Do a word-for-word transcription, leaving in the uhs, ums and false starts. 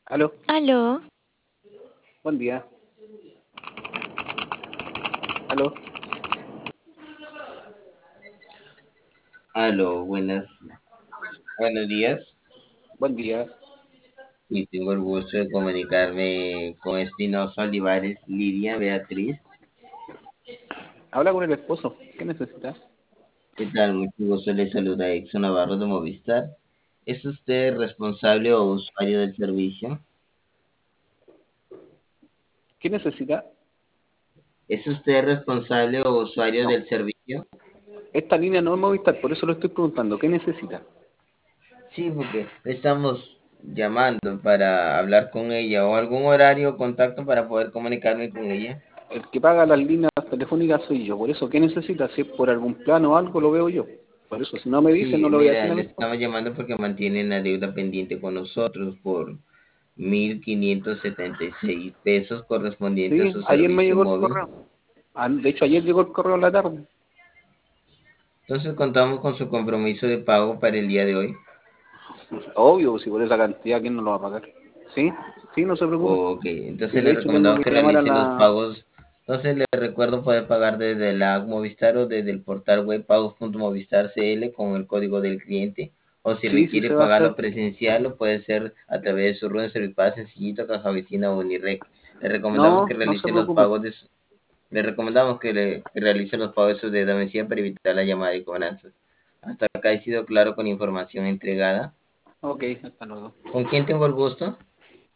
Aló, Aló, buen día. Aló, Aló, buenas, buenos días. buen día. Y tengo el gusto de comunicarme con Espinosa Olivares Lidia Beatriz. Habla con el esposo. ¿Qué necesita? ¿Qué tal? Mucho gusto. Le saluda Exxon Navarro de Movistar. ¿Es usted responsable o usuario del servicio? ¿Qué necesita? ¿Es usted responsable o usuario No. del servicio? Esta línea no es Movistar, por eso lo estoy preguntando. ¿Qué necesita? Sí, porque estamos llamando para hablar con ella o algún horario o contacto para poder comunicarme con ella. El que paga las líneas telefónicas soy yo. Por eso, ¿qué necesita? Si es por algún plano o algo, lo veo yo. Por eso, si no me dice, no Sí, lo voy a decir mira, a le mi esposo. estamos llamando porque mantienen la deuda pendiente con nosotros por mil quinientos setenta y seis pesos correspondiente a Sí, su ayer me servicio llegó el móvil. correo. Ah, de hecho, ayer llegó el correo en la tarde. Entonces contamos con su compromiso de pago para el día de hoy. Obvio, si por esa cantidad, ¿quién no lo va a pagar? Sí, sí, no se preocupe. Ok, Sí, entonces de le hecho, tengo recomendamos que que llamar a realice los la... pagos. Entonces le recuerdo poder pagar desde la app Movistar o desde el portal web pagos.movistar.cl con el código del cliente. O si Sí, sí requiere se va a hacer. pagarlo presencial, lo puede hacer a través de su Ruen Servipaz sencillito, Caja Vecina o Unirec. Le recomendamos que No, no se realice los preocupe. pagos de su- Le recomendamos que, le, que realice los pagos de su deuda vencida para evitar la llamada y cobranzas. Hasta acá he sido claro con información entregada. Ok, hasta luego. ¿Con quién tengo el gusto?